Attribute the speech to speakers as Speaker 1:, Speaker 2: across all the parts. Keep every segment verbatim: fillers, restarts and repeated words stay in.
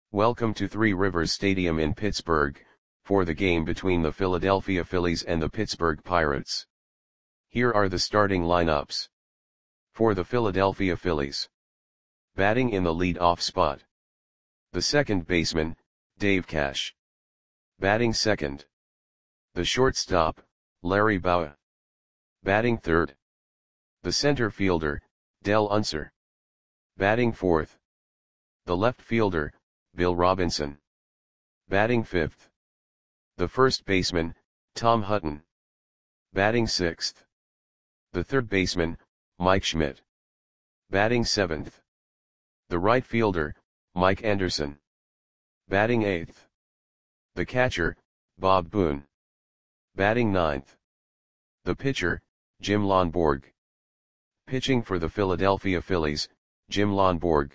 Speaker 1: Welcome to Three Rivers Stadium in Pittsburgh, for the game between the Philadelphia Phillies and the Pittsburgh Pirates. Here are the starting lineups. For the Philadelphia Phillies. Batting in the lead-off spot. The second baseman, Dave Cash. Batting second. The shortstop, Larry Bowa. Batting third. The center fielder, Dell Unser. Batting fourth. The left fielder, Bill Robinson. Batting fifth. The first baseman, Tom Hutton. Batting sixth. The third baseman, Mike Schmidt. Batting seventh. The right fielder, Mike Anderson. Batting eighth. The catcher, Bob Boone. Batting ninth. The pitcher, Jim Lonborg. Pitching for the Philadelphia Phillies, Jim Lonborg.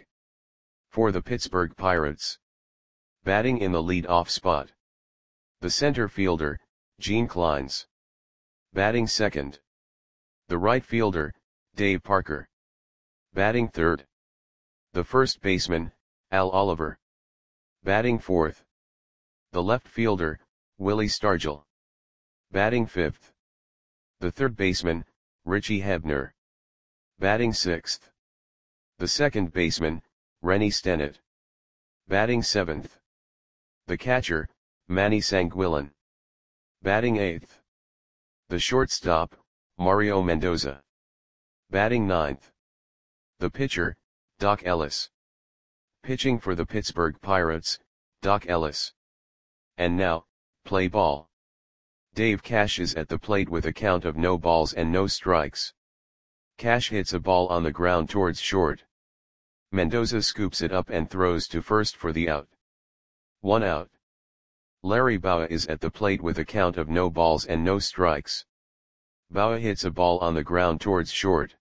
Speaker 1: For the Pittsburgh Pirates. Batting in the lead-off spot. The center fielder, Gene Clines. Batting second. The right fielder, Dave Parker. Batting third. The first baseman, Al Oliver. Batting fourth. The left fielder, Willie Stargell. Batting fifth. The third baseman, Richie Hebner. Batting sixth. The second baseman, Rennie Stennett. Batting seventh. The catcher, Manny Sanguillen. Batting eighth. The shortstop, Mario Mendoza. Batting ninth. The pitcher, Doc Ellis. Pitching for the Pittsburgh Pirates, Doc Ellis. And now, play ball. Dave Cash is at the plate with a count of no balls and no strikes. Cash hits a ball on the ground towards short. Mendoza scoops it up and throws to first for the out. One out. Larry Bowa is at the plate with a count of no balls and no strikes. Bowa hits a ball on the ground towards short.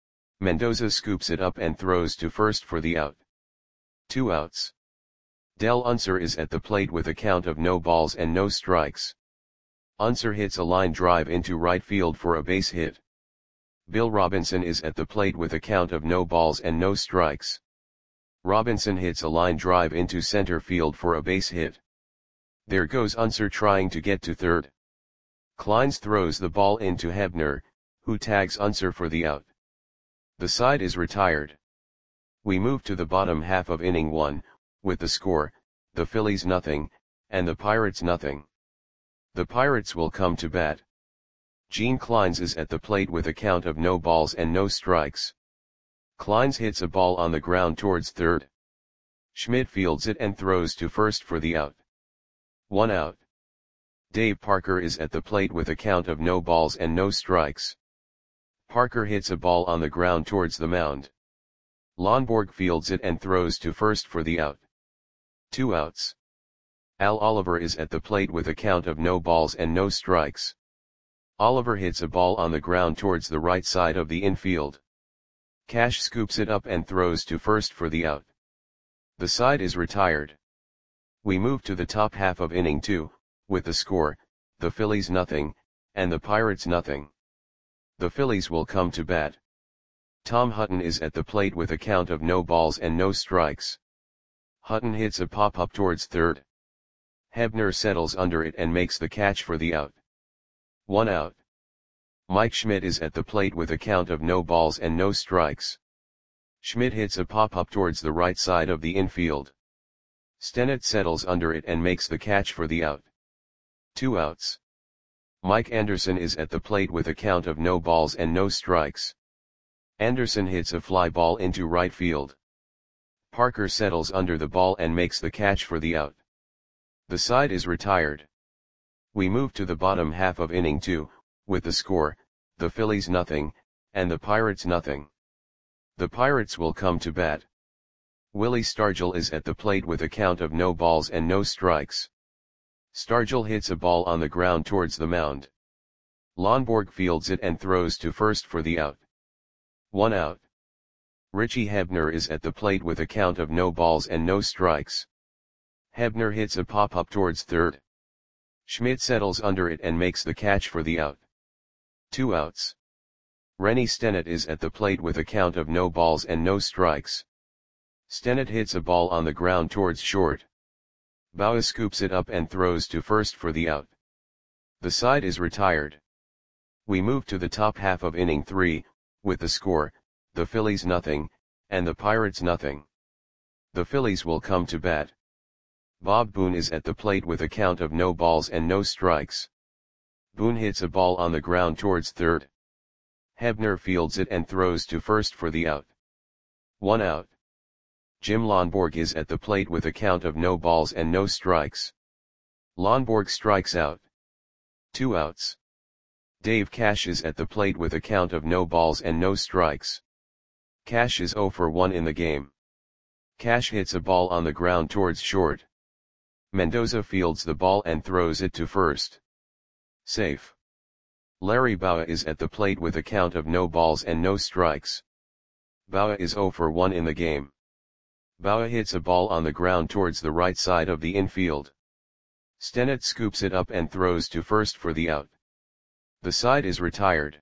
Speaker 1: Mendoza scoops it up and throws to first for the out. Two outs. Dell Unser is at the plate with a count of no balls and no strikes. Unser hits a line drive into right field for a base hit. Bill Robinson is at the plate with a count of no balls and no strikes. Robinson hits a line drive into center field for a base hit. There goes Unser trying to get to third. Clines throws the ball into Hebner, who tags Unser for the out. The side is retired. We move to the bottom half of inning one, with the score, the Phillies nothing, and the Pirates nothing. The Pirates will come to bat. Gene Clines is at the plate with a count of no balls and no strikes. Clines hits a ball on the ground towards third. Schmidt fields it and throws to first for the out. One out. Dave Parker is at the plate with a count of no balls and no strikes. Parker hits a ball on the ground towards the mound. Lonborg fields it and throws to first for the out. Two outs. Al Oliver is at the plate with a count of no balls and no strikes. Oliver hits a ball on the ground towards the right side of the infield. Cash scoops it up and throws to first for the out. The side is retired. We move to the top half of inning two, with the score, the Phillies nothing, and the Pirates nothing. The Phillies will come to bat. Tom Hutton is at the plate with a count of no balls and no strikes. Hutton hits a pop-up towards third. Hebner settles under it and makes the catch for the out. One out. Mike Schmidt is at the plate with a count of no balls and no strikes. Schmidt hits a pop-up towards the right side of the infield. Stennett settles under it and makes the catch for the out. Two outs. Mike Anderson is at the plate with a count of no balls and no strikes. Anderson hits a fly ball into right field. Parker settles under the ball and makes the catch for the out. The side is retired. We move to the bottom half of inning two, with the score, the Phillies nothing, and the Pirates nothing. The Pirates will come to bat. Willie Stargell is at the plate with a count of no balls and no strikes. Stargell hits a ball on the ground towards the mound. Lonborg fields it and throws to first for the out. One out. Richie Hebner is at the plate with a count of no balls and no strikes. Hebner hits a pop-up towards third. Schmidt settles under it and makes the catch for the out. Two outs. Rennie Stennett is at the plate with a count of no balls and no strikes. Stennett hits a ball on the ground towards short. Bauer scoops it up and throws to first for the out. The side is retired. We move to the top half of inning three, with the score, the Phillies nothing, and the Pirates nothing. The Phillies will come to bat. Bob Boone is at the plate with a count of no balls and no strikes. Boone hits a ball on the ground towards third. Hebner fields it and throws to first for the out. One out. Jim Lonborg is at the plate with a count of no balls and no strikes. Lonborg strikes out. Two outs. Dave Cash is at the plate with a count of no balls and no strikes. Cash is oh for one in the game. Cash hits a ball on the ground towards short. Mendoza fields the ball and throws it to first. Safe. Larry Bowa is at the plate with a count of no balls and no strikes. Bowa is oh for one in the game. Bowa hits a ball on the ground towards the right side of the infield. Stennett scoops it up and throws to first for the out. The side is retired.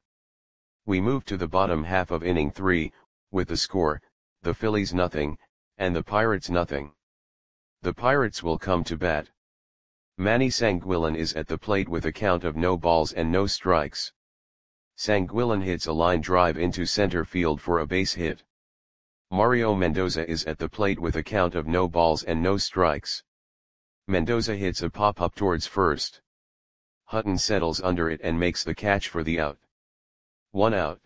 Speaker 1: We move to the bottom half of inning three, with the score, the Phillies nothing, and the Pirates nothing. The Pirates will come to bat. Manny Sanguillen is at the plate with a count of no balls and no strikes. Sanguillen hits a line drive into center field for a base hit. Mario Mendoza is at the plate with a count of no balls and no strikes. Mendoza hits a pop-up towards first. Hutton settles under it and makes the catch for the out. One out.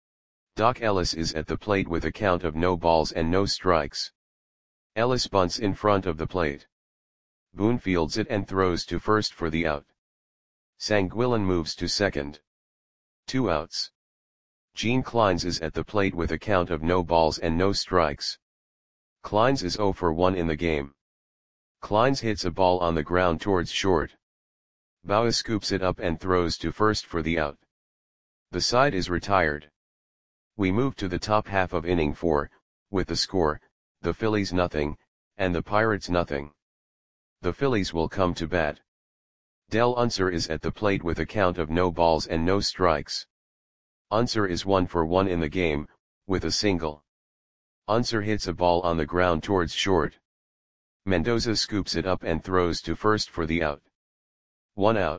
Speaker 1: Doc Ellis is at the plate with a count of no balls and no strikes. Ellis bunts in front of the plate. Boone fields it and throws to first for the out. Sanguillen moves to second. Two outs. Gene Clines is at the plate with a count of no balls and no strikes. Clines is oh for one in the game. Clines hits a ball on the ground towards short. Bowa scoops it up and throws to first for the out. The side is retired. We move to the top half of inning four, with the score, the Phillies nothing, and the Pirates nothing. The Phillies will come to bat. Del Unser is at the plate with a count of no balls and no strikes. Unser is one for one in the game, with a single. Unser hits a ball on the ground towards short. Mendoza scoops it up and throws to first for the out. One out.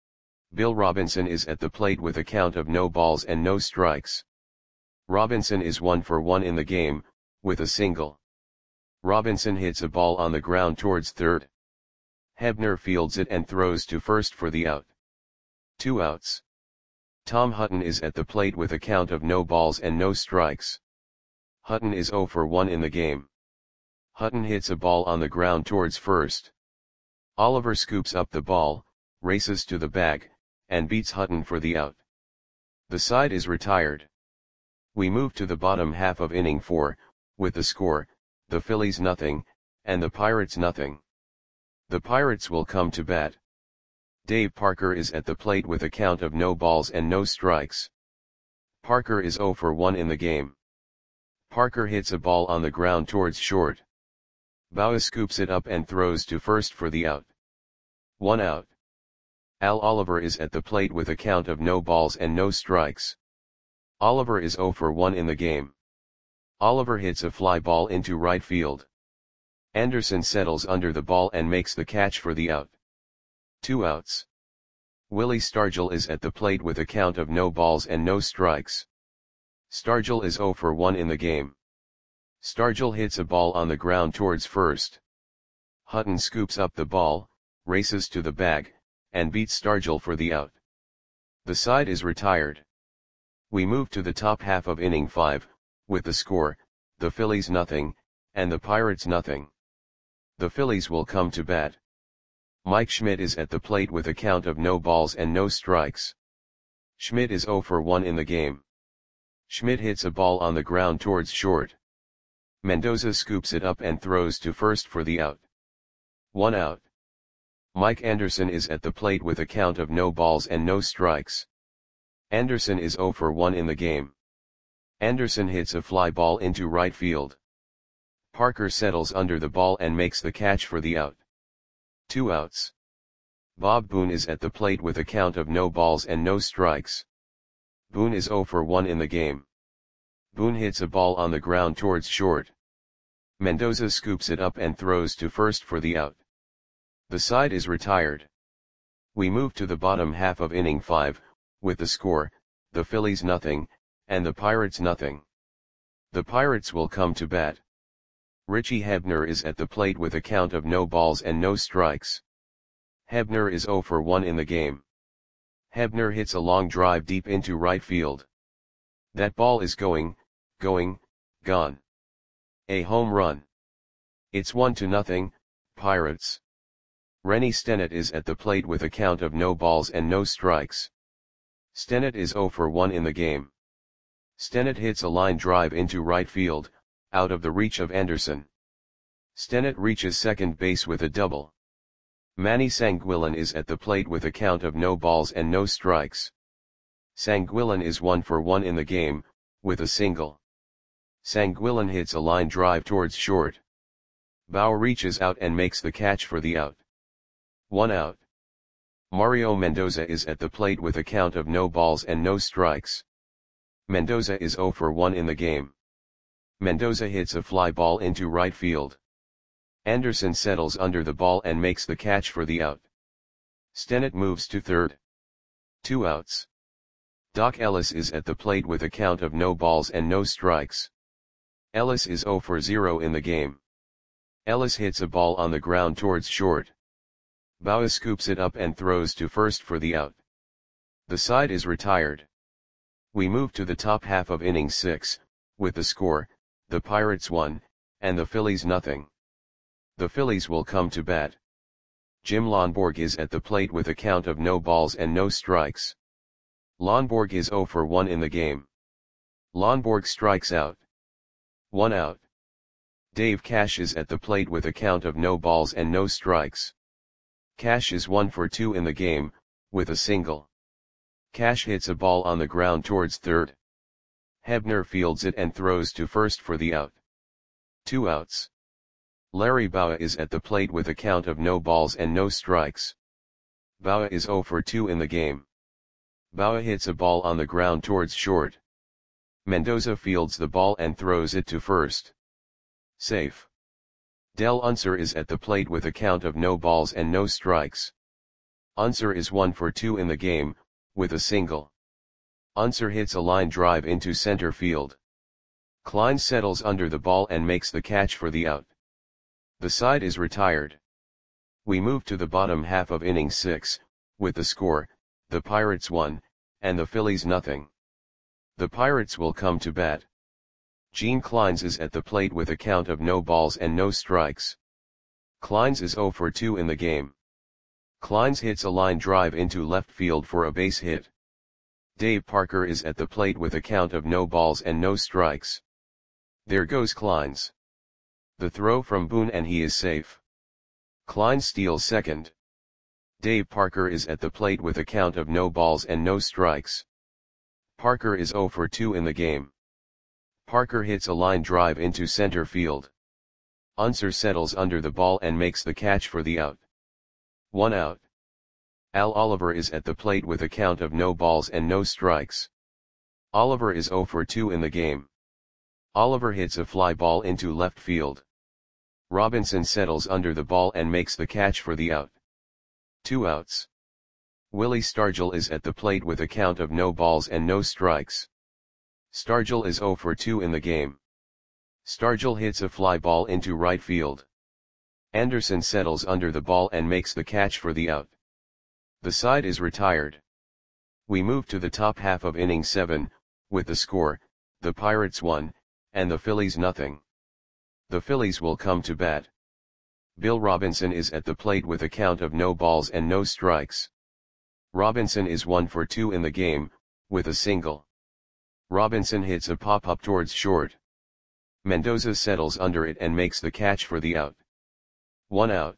Speaker 1: Bill Robinson is at the plate with a count of no balls and no strikes. Robinson is one for one in the game, with a single. Robinson hits a ball on the ground towards third. Hebner fields it and throws to first for the out. Two outs. Tom Hutton is at the plate with a count of no balls and no strikes. Hutton is oh for one in the game. Hutton hits a ball on the ground towards first. Oliver scoops up the ball, races to the bag, and beats Hutton for the out. The side is retired. We move to the bottom half of inning four, with the score, the Phillies nothing, and the Pirates nothing. The Pirates will come to bat. Dave Parker is at the plate with a count of no balls and no strikes. Parker is oh for one in the game. Parker hits a ball on the ground towards short. Bowa scoops it up and throws to first for the out. One out. Al Oliver is at the plate with a count of no balls and no strikes. Oliver is oh for one in the game. Oliver hits a fly ball into right field. Anderson settles under the ball and makes the catch for the out. Two outs. Willie Stargell is at the plate with a count of no balls and no strikes. Stargell is oh for one in the game. Stargell hits a ball on the ground towards first. Hutton scoops up the ball, races to the bag, and beats Stargell for the out. The side is retired. We move to the top half of inning five, with the score, the Phillies nothing, and the Pirates nothing. The Phillies will come to bat. Mike Schmidt is at the plate with a count of no balls and no strikes. Schmidt is oh for one in the game. Schmidt hits a ball on the ground towards short. Mendoza scoops it up and throws to first for the out. One out. Mike Anderson is at the plate with a count of no balls and no strikes. Anderson is oh for one in the game. Anderson hits a fly ball into right field. Parker settles under the ball and makes the catch for the out. Two outs. Bob Boone is at the plate with a count of no balls and no strikes. Boone is oh for one in the game. Boone hits a ball on the ground towards short. Mendoza scoops it up and throws to first for the out. The side is retired. We move to the bottom half of inning five, with the score, the Phillies nothing, and the Pirates nothing. The Pirates will come to bat. Richie Hebner is at the plate with a count of no balls and no strikes. Hebner is oh for one in the game. Hebner hits a long drive deep into right field. That ball is going, going, gone. A home run. It's one to nothing, Pirates. Rennie Stennett is at the plate with a count of no balls and no strikes. Stennett is oh for one in the game. Stennett hits a line drive into right field, out of the reach of Anderson. Stennett reaches second base with a double. Manny Sanguillen is at the plate with a count of no balls and no strikes. Sanguillen is one for one in the game, with a single. Sanguillen hits a line drive towards short. Bauer reaches out and makes the catch for the out. One out. Mario Mendoza is at the plate with a count of no balls and no strikes. Mendoza is oh for one in the game. Mendoza hits a fly ball into right field. Anderson settles under the ball and makes the catch for the out. Stennett moves to third. Two outs. Doc Ellis is at the plate with a count of no balls and no strikes. Ellis is oh for zero in the game. Ellis hits a ball on the ground towards short. Bauer scoops it up and throws to first for the out. The side is retired. We move to the top half of inning six, with the score, the Pirates one, and the Phillies nothing. The Phillies will come to bat. Jim Lonborg is at the plate with a count of no balls and no strikes. Lonborg is oh for one in the game. Lonborg strikes out. One out. Dave Cash is at the plate with a count of no balls and no strikes. Cash is one for two in the game, with a single. Cash hits a ball on the ground towards third. Hebner fields it and throws to first for the out. Two outs. Larry Bauer is at the plate with a count of no balls and no strikes. Bauer is oh for two in the game. Bauer hits a ball on the ground towards short. Mendoza fields the ball and throws it to first. Safe. Del Unser is at the plate with a count of no balls and no strikes. Unser is one for two in the game, with a single. Unser hits a line drive into center field. Klein settles under the ball and makes the catch for the out. The side is retired. We move to the bottom half of inning six, with the score, the Pirates one, and the Phillies nothing. The Pirates will come to bat. Gene Kleins is at the plate with a count of no balls and no strikes. Kleins is oh for two in the game. Kleins hits a line drive into left field for a base hit. Dave Parker is at the plate with a count of no balls and no strikes. There goes Kleins. The throw from Boone and he is safe. Klein steals second. Dave Parker is at the plate with a count of no balls and no strikes. Parker is oh for two in the game. Parker hits a line drive into center field. Unser settles under the ball and makes the catch for the out. One out. Al Oliver is at the plate with a count of no balls and no strikes. Oliver is oh for two in the game. Oliver hits a fly ball into left field. Robinson settles under the ball and makes the catch for the out. Two outs. Willie Stargell is at the plate with a count of no balls and no strikes. Stargell is oh for two in the game. Stargell hits a fly ball into right field. Anderson settles under the ball and makes the catch for the out. The side is retired. We move to the top half of inning seven, with the score, the Pirates one, and the Phillies nothing. The Phillies will come to bat. Bill Robinson is at the plate with a count of no balls and no strikes. Robinson is one for two in the game, with a single. Robinson hits a pop-up towards short. Mendoza settles under it and makes the catch for the out. One out.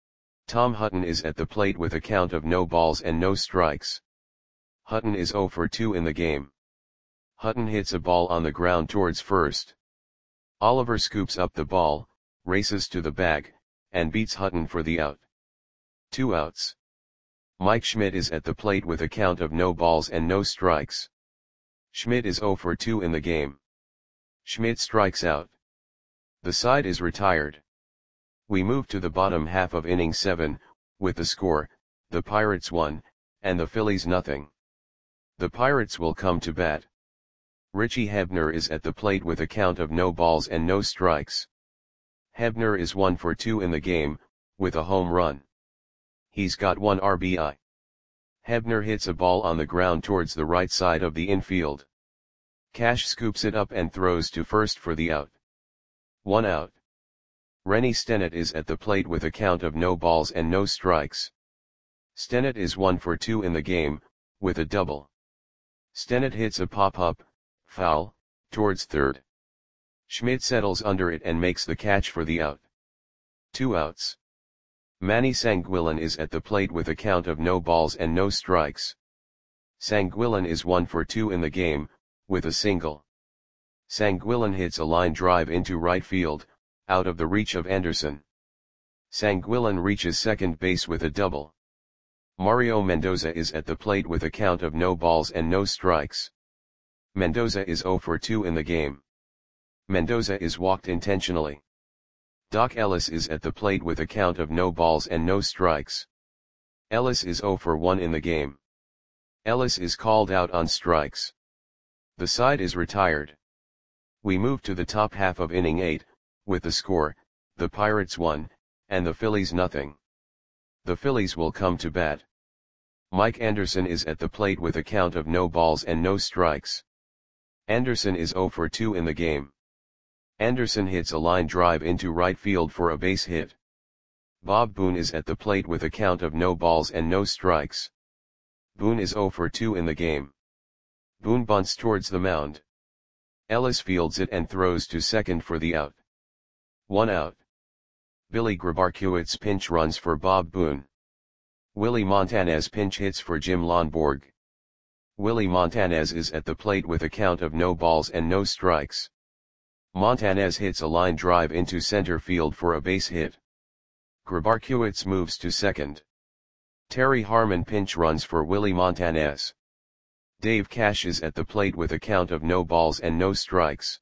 Speaker 1: Tom Hutton is at the plate with a count of no balls and no strikes. Hutton is oh for two in the game. Hutton hits a ball on the ground towards first. Oliver scoops up the ball, races to the bag, and beats Hutton for the out. Two outs. Mike Schmidt is at the plate with a count of no balls and no strikes. Schmidt is oh for two in the game. Schmidt strikes out. The side is retired. We move to the bottom half of inning seven, with the score, the Pirates one, and the Phillies nothing. The Pirates will come to bat. Richie Hebner is at the plate with a count of no balls and no strikes. Hebner is one for two in the game, with a home run. He's got one R B I. Hebner hits a ball on the ground towards the right side of the infield. Cash scoops it up and throws to first for the out. One out. Rennie Stennett is at the plate with a count of no balls and no strikes. Stennett is one for two in the game, with a double. Stennett hits a pop-up, foul, towards third. Schmidt settles under it and makes the catch for the out. Two outs. Manny Sanguillen is at the plate with a count of no balls and no strikes. Sanguillen is one for two in the game, with a single. Sanguillen hits a line drive into right field, out of the reach of Anderson. Sanguillen reaches second base with a double. Mario Mendoza is at the plate with a count of no balls and no strikes. Mendoza is zero for two in the game. Mendoza is walked intentionally. Doc Ellis is at the plate with a count of no balls and no strikes. Ellis is zero for one in the game. Ellis is called out on strikes. The side is retired. We move to the top half of inning eight, with the score, the Pirates one, and the Phillies nothing. The Phillies will come to bat. Mike Anderson is at the plate with a count of no balls and no strikes. Anderson is zero for two in the game. Anderson hits a line drive into right field for a base hit. Bob Boone is at the plate with a count of no balls and no strikes. Boone is zero for two in the game. Boone bunts towards the mound. Ellis fields it and throws to second for the out. One out. Billy Grabarkiewicz pinch runs for Bob Boone. Willie Montanez pinch hits for Jim Lonborg. Willie Montanez is at the plate with a count of no balls and no strikes. Montanez hits a line drive into center field for a base hit. Grabarkiewicz moves to second. Terry Harmon pinch runs for Willie Montanez. Dave Cash is at the plate with a count of no balls and no strikes.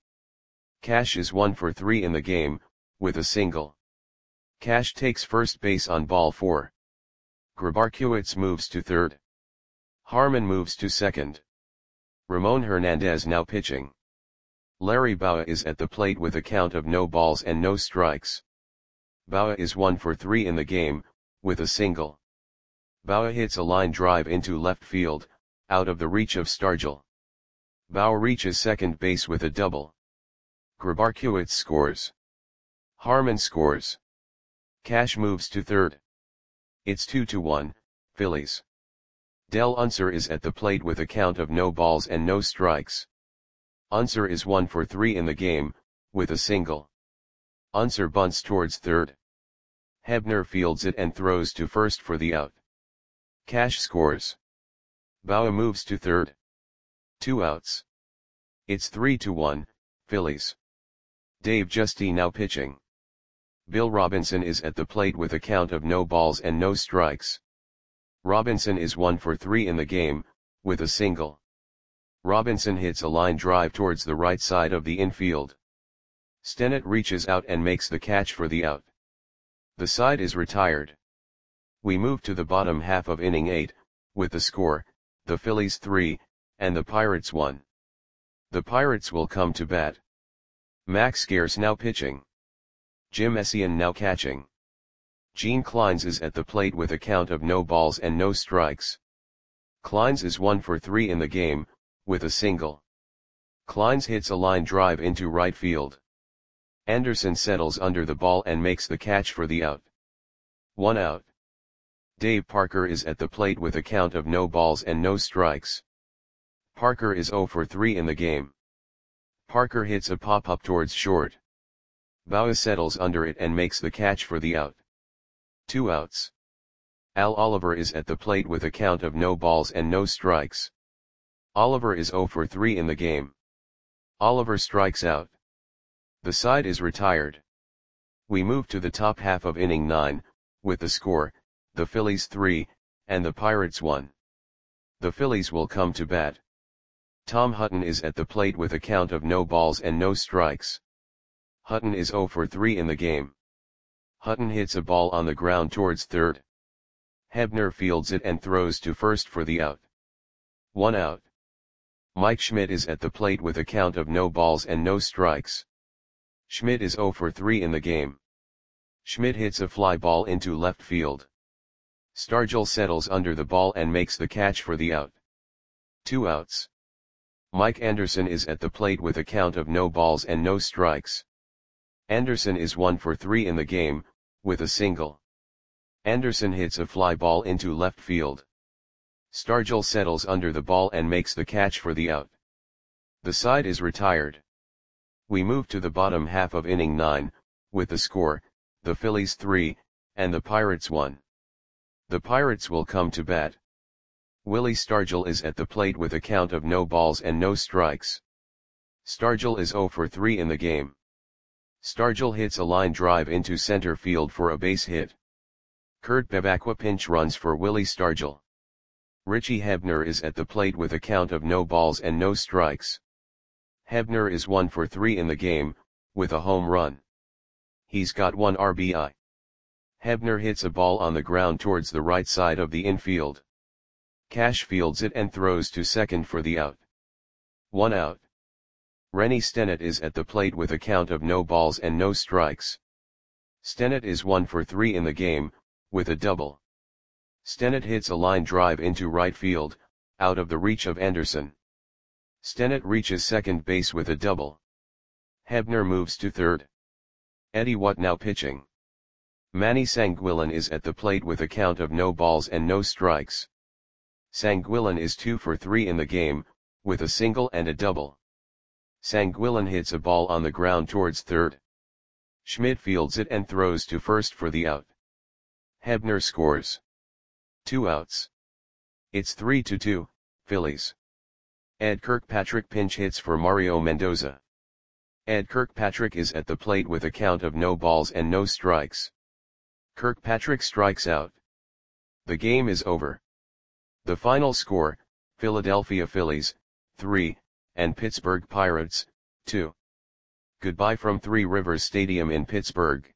Speaker 1: Cash is one for three in the game, with a single. Cash takes first base on ball four. Grabarkiewicz moves to third. Harmon moves to second. Ramon Hernandez now pitching. Larry Bowa is at the plate with a count of no balls and no strikes. Bowa is one for three in the game, with a single. Bowa hits a line drive into left field, out of the reach of Stargell. Bowa reaches second base with a double. Grabarkiewicz scores. Harmon scores. Cash moves to third. It's two to one, Phillies. Del Unser is at the plate with a count of no balls and no strikes. Unser is one for three in the game, with a single. Unser bunts towards third. Hebner fields it and throws to first for the out. Cash scores. Bowa moves to third. Two outs. It's three to one, Phillies. Dave Justy now pitching. Bill Robinson is at the plate with a count of no balls and no strikes. Robinson is one for three in the game, with a single. Robinson hits a line drive towards the right side of the infield. Stennett reaches out and makes the catch for the out. The side is retired. We move to the bottom half of inning eight, with the score, the Phillies three, and the Pirates one. The Pirates will come to bat. Max Scarce now pitching. Jim Essien now catching. Gene Clines is at the plate with a count of no balls and no strikes. Clines is one for three in the game, with a single. Clines hits a line drive into right field. Anderson settles under the ball and makes the catch for the out. One out. Dave Parker is at the plate with a count of no balls and no strikes. Parker is zero for three in the game. Parker hits a pop-up towards short. Bowa settles under it and makes the catch for the out. Two outs. Al Oliver is at the plate with a count of no balls and no strikes. Oliver is zero for three in the game. Oliver strikes out. The side is retired. We move to the top half of inning nine, with the score, the Phillies three, and the Pirates one. The Phillies will come to bat. Tom Hutton is at the plate with a count of no balls and no strikes. Hutton is zero for three in the game. Hutton hits a ball on the ground towards third. Hebner fields it and throws to first for the out. One out. Mike Schmidt is at the plate with a count of no balls and no strikes. Schmidt is zero for three in the game. Schmidt hits a fly ball into left field. Stargell settles under the ball and makes the catch for the out. Two outs. Mike Anderson is at the plate with a count of no balls and no strikes. Anderson is one for three in the game, with a single. Anderson hits a fly ball into left field. Stargell settles under the ball and makes the catch for the out. The side is retired. We move to the bottom half of inning nine, with the score, the Phillies three, and the Pirates one. The Pirates will come to bat. Willie Stargell is at the plate with a count of no balls and no strikes. Stargell is zero for three in the game. Stargell hits a line drive into center field for a base hit. Kurt Bevacqua pinch runs for Willie Stargell. Richie Hebner is at the plate with a count of no balls and no strikes. Hebner is one for three in the game, with a home run. He's got one R B I. Hebner hits a ball on the ground towards the right side of the infield. Cash fields it and throws to second for the out. One out. Rennie Stennett is at the plate with a count of no balls and no strikes. Stennett is one for three in the game, with a double. Stennett hits a line drive into right field, out of the reach of Anderson. Stennett reaches second base with a double. Hebner moves to third. Eddie Whatnow pitching. Manny Sanguillen is at the plate with a count of no balls and no strikes. Sanguillen is two for three in the game, with a single and a double. Sanguillen hits a ball on the ground towards third. Schmidt fields it and throws to first for the out. Hebner scores. Two outs. It's three to two, Phillies. Ed Kirkpatrick pinch hits for Mario Mendoza. Ed Kirkpatrick is at the plate with a count of no balls and no strikes. Kirkpatrick strikes out. The game is over. The final score, Philadelphia Phillies, three, and Pittsburgh Pirates, two. Goodbye from Three Rivers Stadium in Pittsburgh.